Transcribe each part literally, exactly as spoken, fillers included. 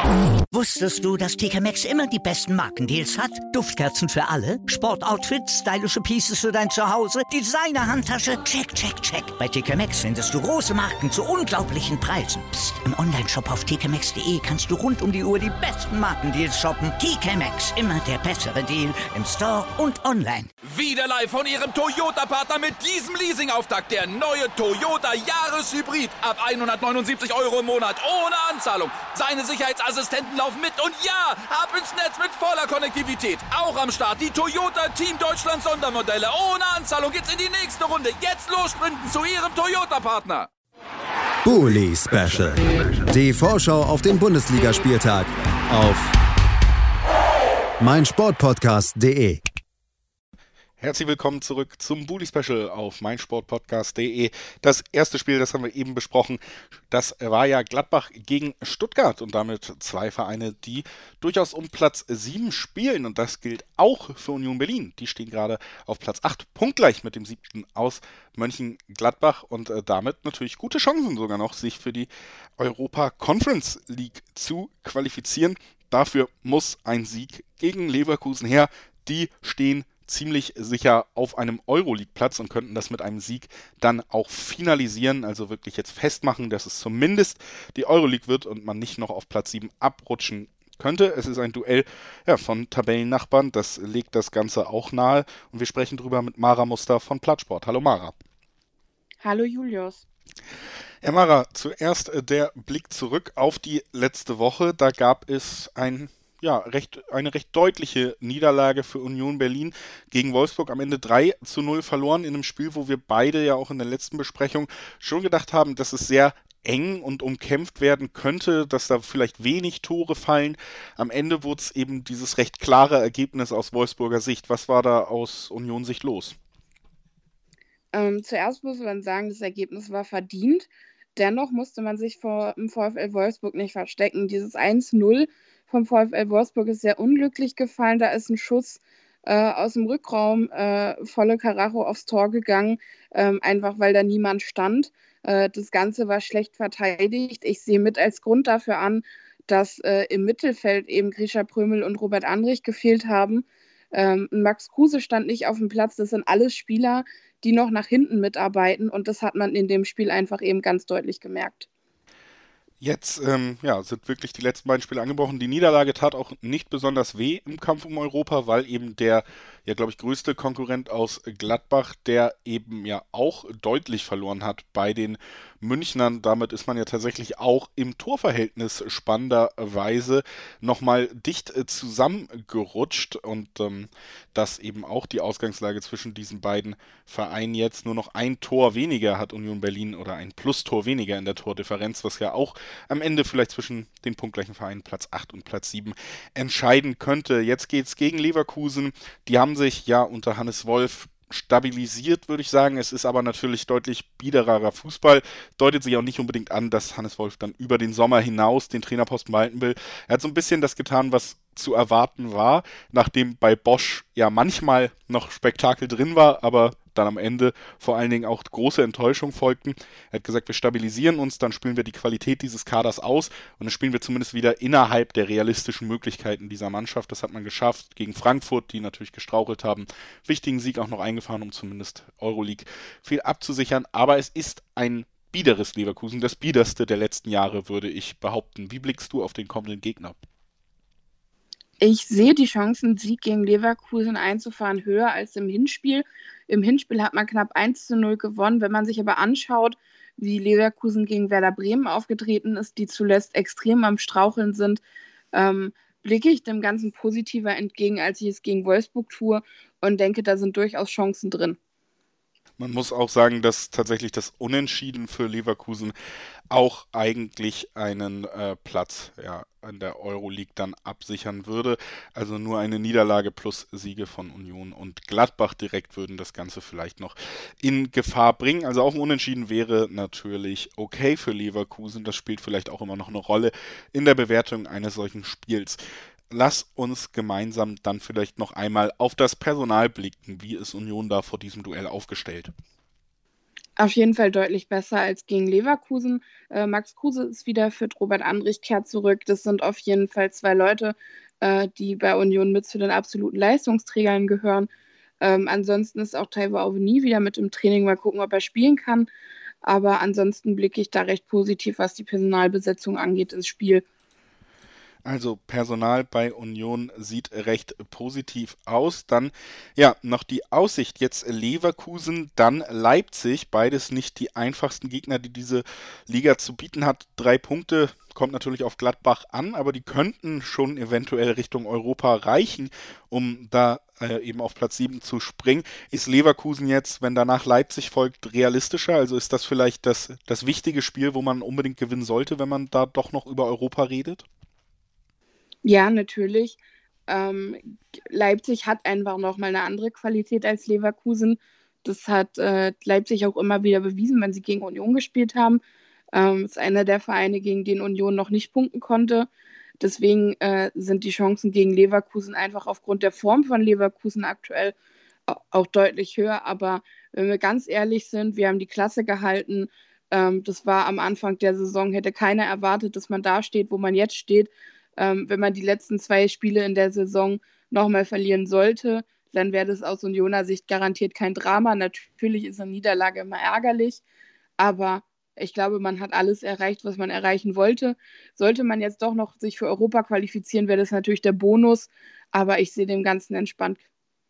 Wusstest du, dass T K Maxx immer die besten Markendeals hat? Duftkerzen für alle, Sportoutfits, stylische Pieces für dein Zuhause, Designer-Handtasche, check, check, check. Bei T K Maxx findest du große Marken zu unglaublichen Preisen. Psst. Im Onlineshop auf t k maxx punkt d e kannst du rund um die Uhr die besten Markendeals shoppen. T K Maxx, immer der bessere Deal im Store und online. Wieder live von Ihrem Toyota-Partner mit diesem Leasing-Auftakt. Der neue Toyota Jahreshybrid. Ab hundertneunundsiebzig Euro im Monat. Ohne Anzahlung. Seine Sicherheitsassistenten laufen mit. Und ja, ab ins Netz mit voller Konnektivität. Auch am Start die Toyota Team Deutschland Sondermodelle. Ohne Anzahlung geht's in die nächste Runde. Jetzt los sprinten zu Ihrem Toyota-Partner. Bully Special. Die Vorschau auf den Bundesligaspieltag auf meinsportpodcast punkt de. Herzlich willkommen zurück zum Bully Special auf meinsportpodcast punkt de. Das erste Spiel, das haben wir eben besprochen, das war ja Gladbach gegen Stuttgart und damit zwei Vereine, die durchaus um Platz sieben spielen und das gilt auch für Union Berlin. Die stehen gerade auf Platz acht, punktgleich mit dem siebten aus Mönchengladbach und äh, damit natürlich gute Chancen sogar noch, sich für die Europa Conference League zu qualifizieren. Dafür muss ein Sieg gegen Leverkusen her. Die stehen ziemlich sicher auf einem Euroleague-Platz und könnten das mit einem Sieg dann auch finalisieren, also wirklich jetzt festmachen, dass es zumindest die Euroleague wird und man nicht noch auf Platz sieben abrutschen könnte. Es ist ein Duell ja, von Tabellennachbarn, das legt das Ganze auch nahe und wir sprechen drüber mit Mara Muster von Plattsport. Hallo Mara. Hallo Julius. Ja Mara, zuerst äh, der Blick zurück auf die letzte Woche. Da gab es ein Ja, recht, eine recht deutliche Niederlage für Union Berlin gegen Wolfsburg. Am Ende drei zu null verloren in einem Spiel, wo wir beide ja auch in der letzten Besprechung schon gedacht haben, dass es sehr eng und umkämpft werden könnte, dass da vielleicht wenig Tore fallen. Am Ende wurde es eben dieses recht klare Ergebnis aus Wolfsburger Sicht. Was war da aus Union-Sicht los? Ähm, zuerst muss man sagen, das Ergebnis war verdient. Dennoch musste man sich vor dem VfL Wolfsburg nicht verstecken. Dieses eins null vom VfL Wolfsburg ist sehr unglücklich gefallen. Da ist ein Schuss äh, aus dem Rückraum äh, volle Karacho aufs Tor gegangen, ähm, einfach weil da niemand stand. Äh, das Ganze war schlecht verteidigt. Ich sehe mit als Grund dafür an, dass äh, im Mittelfeld eben Grisha Prömel und Robert Andrich gefehlt haben. Ähm, Max Kruse stand nicht auf dem Platz. Das sind alles Spieler, die noch nach hinten mitarbeiten und das hat man in dem Spiel einfach eben ganz deutlich gemerkt. Jetzt ähm, ja, sind wirklich die letzten beiden Spiele angebrochen. Die Niederlage tat auch nicht besonders weh im Kampf um Europa, weil eben der, ja glaube ich, größte Konkurrent aus Gladbach, der eben ja auch deutlich verloren hat bei den Münchnern. Damit ist man ja tatsächlich auch im Torverhältnis spannenderweise nochmal dicht äh, zusammengerutscht und ähm, dass eben auch die Ausgangslage zwischen diesen beiden Vereinen jetzt nur noch ein Tor weniger hat Union Berlin oder ein Plus-Tor weniger in der Tordifferenz, was ja auch am Ende vielleicht zwischen den punktgleichen Vereinen Platz acht und Platz sieben entscheiden könnte. Jetzt geht's gegen Leverkusen. Die haben sich ja unter Hannes Wolf stabilisiert, würde ich sagen. Es ist aber natürlich deutlich biedererer Fußball. Deutet sich auch nicht unbedingt an, dass Hannes Wolf dann über den Sommer hinaus den Trainerposten behalten will. Er hat so ein bisschen das getan, was zu erwarten war, nachdem bei Bosch ja manchmal noch Spektakel drin war, aber dann am Ende vor allen Dingen auch große Enttäuschung folgten. Er hat gesagt, wir stabilisieren uns, dann spielen wir die Qualität dieses Kaders aus und dann spielen wir zumindest wieder innerhalb der realistischen Möglichkeiten dieser Mannschaft. Das hat man geschafft gegen Frankfurt, die natürlich gestrauchelt haben. Wichtigen Sieg auch noch eingefahren, um zumindest Euroleague viel abzusichern. Aber es ist ein biederes Leverkusen, das biederste der letzten Jahre, würde ich behaupten. Wie blickst du auf den kommenden Gegner? Ich sehe die Chancen, Sieg gegen Leverkusen einzufahren, höher als im Hinspiel. Im Hinspiel hat man knapp eins zu null gewonnen. Wenn man sich aber anschaut, wie Leverkusen gegen Werder Bremen aufgetreten ist, die zuletzt extrem am Straucheln sind, ähm, blicke ich dem Ganzen positiver entgegen, als ich es gegen Wolfsburg tue und denke, da sind durchaus Chancen drin. Man muss auch sagen, dass tatsächlich das Unentschieden für Leverkusen auch eigentlich einen äh, Platz ja, in der Euroleague dann absichern würde. Also nur eine Niederlage plus Siege von Union und Gladbach direkt würden das Ganze vielleicht noch in Gefahr bringen. Also auch ein Unentschieden wäre natürlich okay für Leverkusen. Das spielt vielleicht auch immer noch eine Rolle in der Bewertung eines solchen Spiels. Lass uns gemeinsam dann vielleicht noch einmal auf das Personal blicken. Wie ist Union da vor diesem Duell aufgestellt? Auf jeden Fall deutlich besser als gegen Leverkusen. Äh, Max Kruse ist wieder fit, Robert Andrich kehrt zurück. Das sind auf jeden Fall zwei Leute, äh, die bei Union mit zu den absoluten Leistungsträgern gehören. Ähm, ansonsten ist auch Taiwo Awoniyi wieder mit im Training. Mal gucken, ob er spielen kann. Aber ansonsten blicke ich da recht positiv, was die Personalbesetzung angeht, ins Spiel. Also Personal bei Union sieht recht positiv aus. Dann ja noch die Aussicht. Jetzt Leverkusen, dann Leipzig. Beides nicht die einfachsten Gegner, die diese Liga zu bieten hat. Drei Punkte, kommt natürlich auf Gladbach an, aber die könnten schon eventuell Richtung Europa reichen, um da äh, eben auf Platz sieben zu springen. Ist Leverkusen jetzt, wenn danach Leipzig folgt, realistischer? Also ist das vielleicht das, das wichtige Spiel, wo man unbedingt gewinnen sollte, wenn man da doch noch über Europa redet? Ja, natürlich. Ähm, Leipzig hat einfach nochmal eine andere Qualität als Leverkusen. Das hat äh, Leipzig auch immer wieder bewiesen, wenn sie gegen Union gespielt haben. Ähm, ist einer der Vereine, gegen den Union noch nicht punkten konnte. Deswegen äh, sind die Chancen gegen Leverkusen einfach aufgrund der Form von Leverkusen aktuell auch deutlich höher. Aber wenn wir ganz ehrlich sind, wir haben die Klasse gehalten. Ähm, das war am Anfang der Saison, hätte keiner erwartet, dass man da steht, wo man jetzt steht. Ähm, wenn man die letzten zwei Spiele in der Saison nochmal verlieren sollte, dann wäre das aus Unioner Sicht garantiert kein Drama. Natürlich ist eine Niederlage immer ärgerlich, aber ich glaube, man hat alles erreicht, was man erreichen wollte. Sollte man jetzt doch noch sich für Europa qualifizieren, wäre das natürlich der Bonus, aber ich sehe dem Ganzen entspannt.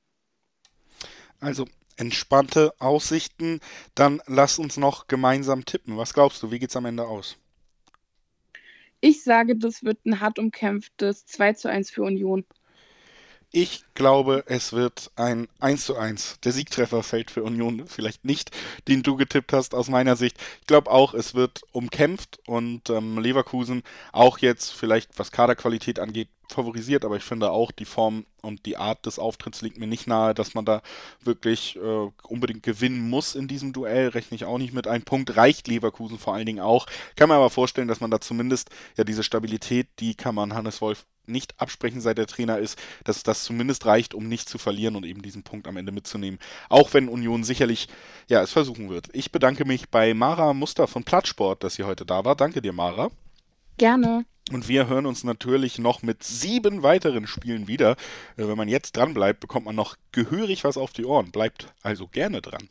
Also entspannte Aussichten, dann lass uns noch gemeinsam tippen. Was glaubst du, wie geht es am Ende aus? Ich sage, das wird ein hart umkämpftes zwei zu eins für Union. Ich glaube, es wird ein eins zu eins. Der Siegtreffer fällt für Union vielleicht nicht, den du getippt hast aus meiner Sicht. Ich glaube auch, es wird umkämpft und ähm, Leverkusen auch jetzt vielleicht, was Kaderqualität angeht, favorisiert, aber ich finde auch, die Form und die Art des Auftritts liegt mir nicht nahe, dass man da wirklich äh, unbedingt gewinnen muss in diesem Duell, rechne ich auch nicht mit. Ein Punkt reicht Leverkusen vor allen Dingen auch. Kann mir aber vorstellen, dass man da zumindest, ja, diese Stabilität, die kann man Hannes Wolf nicht absprechen, seit der Trainer ist, dass das zumindest reicht, um nicht zu verlieren und eben diesen Punkt am Ende mitzunehmen. Auch wenn Union sicherlich, ja, es versuchen wird. Ich bedanke mich bei Mara Muster von Plattsport, dass sie heute da war. Danke dir, Mara. Gerne. Und wir hören uns natürlich noch mit sieben weiteren Spielen wieder. Wenn man jetzt dran bleibt, bekommt man noch gehörig was auf die Ohren. Bleibt also gerne dran.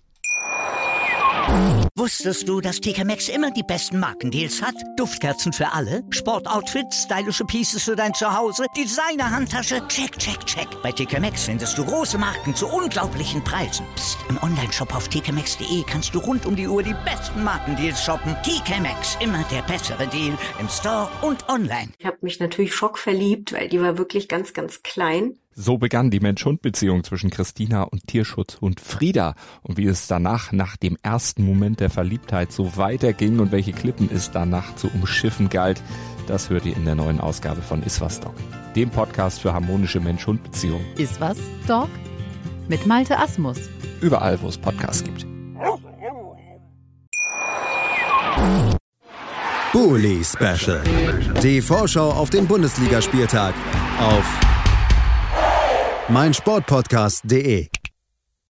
Wusstest du, dass T K Maxx immer die besten Markendeals hat? Duftkerzen für alle, Sportoutfits, stylische Pieces für dein Zuhause, Designer-Handtasche, check, check, check. Bei T K Maxx findest du große Marken zu unglaublichen Preisen. Psst. Im Onlineshop auf t k maxx punkt d e kannst du rund um die Uhr die besten Markendeals shoppen. T K Maxx, immer der bessere Deal im Store und online. Ich habe mich natürlich schockverliebt, weil die war wirklich ganz, ganz klein. So begann die Mensch-Hund-Beziehung zwischen Christina und Tierschutzhund Frieda. Und wie es danach, nach dem ersten Moment der Verliebtheit, so weiterging und welche Klippen es danach zu umschiffen galt, das hört ihr in der neuen Ausgabe von Iswas Dog, dem Podcast für harmonische Mensch-Hund-Beziehungen. Iswas Dog mit Malte Asmus. Überall, wo es Podcasts gibt. Bully Special. Die Vorschau auf den Bundesligaspieltag auf meinsportpodcast punkt de.